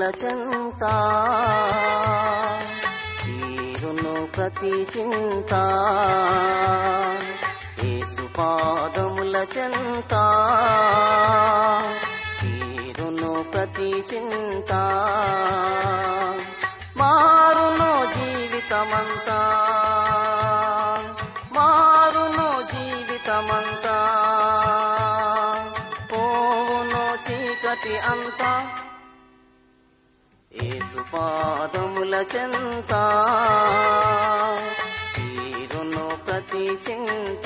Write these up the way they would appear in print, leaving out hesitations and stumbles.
చెంత తీరును ప్రతి చింత యేసు పాదముల చెంత తీరును ప్రతి చింత మారును జీవితమంతా మారును జీవితమంతా పోవును చీకటి అంతా యేసు పాదముల చెంత తీరును ప్రతి చింత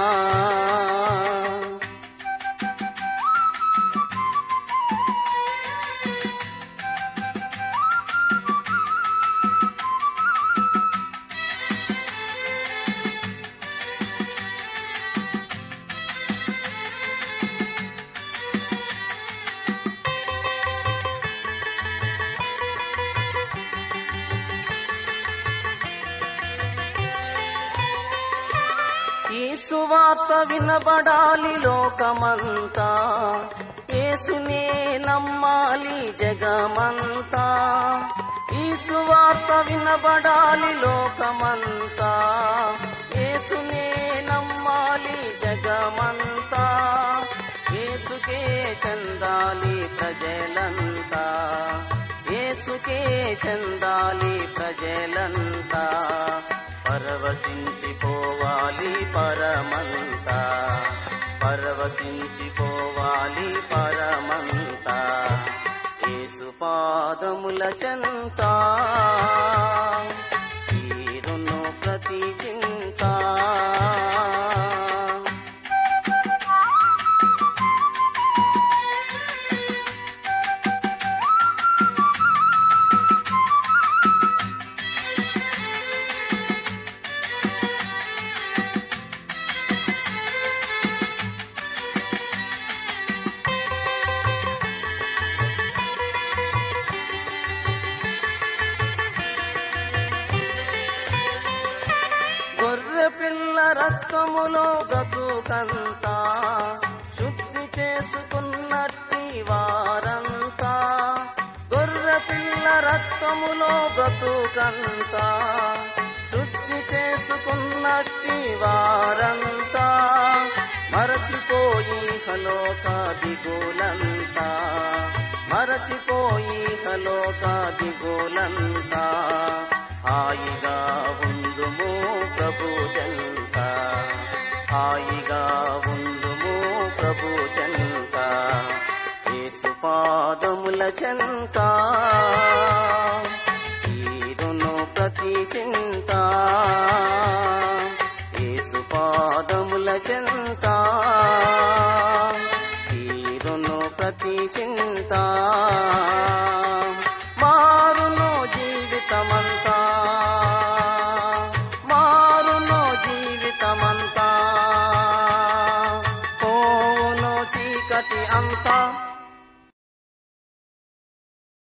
ఈ సువార్త వినబడాలి లోకమంతా యేసునే నమ్మాలి జగమంతా ఈ సువార్త వినబడాలి లోకమంతా యేసునే నమ్మాలి జగమంతా యేసుకే చెందాలి ప్రజలంతా యేసుకే చెందాలి ప్రజలంతా పరవశించిపోవాలి పరమంతా పరవశించిపోవాలి పరమంతా యేసు పాదముల చెంత తీరును ప్రతి చింత పిల్ల రక్తములో బ్రతుకంతా శుద్ధి చేసుకున్నట్టి వారంతా గొర్రె పిల్ల రక్తములో బ్రతుకంతా శుద్ధి చేసుకున్నట్టి వారంతా మరచిపోయి హలోక దిగులంతా మరచిపోయి హలోక దిగులంతా హాయిగా ఉందుము ప్రభు చెంత హాయిగా ఉందుము ప్రభు చెంత యేసు పాదముల చెంత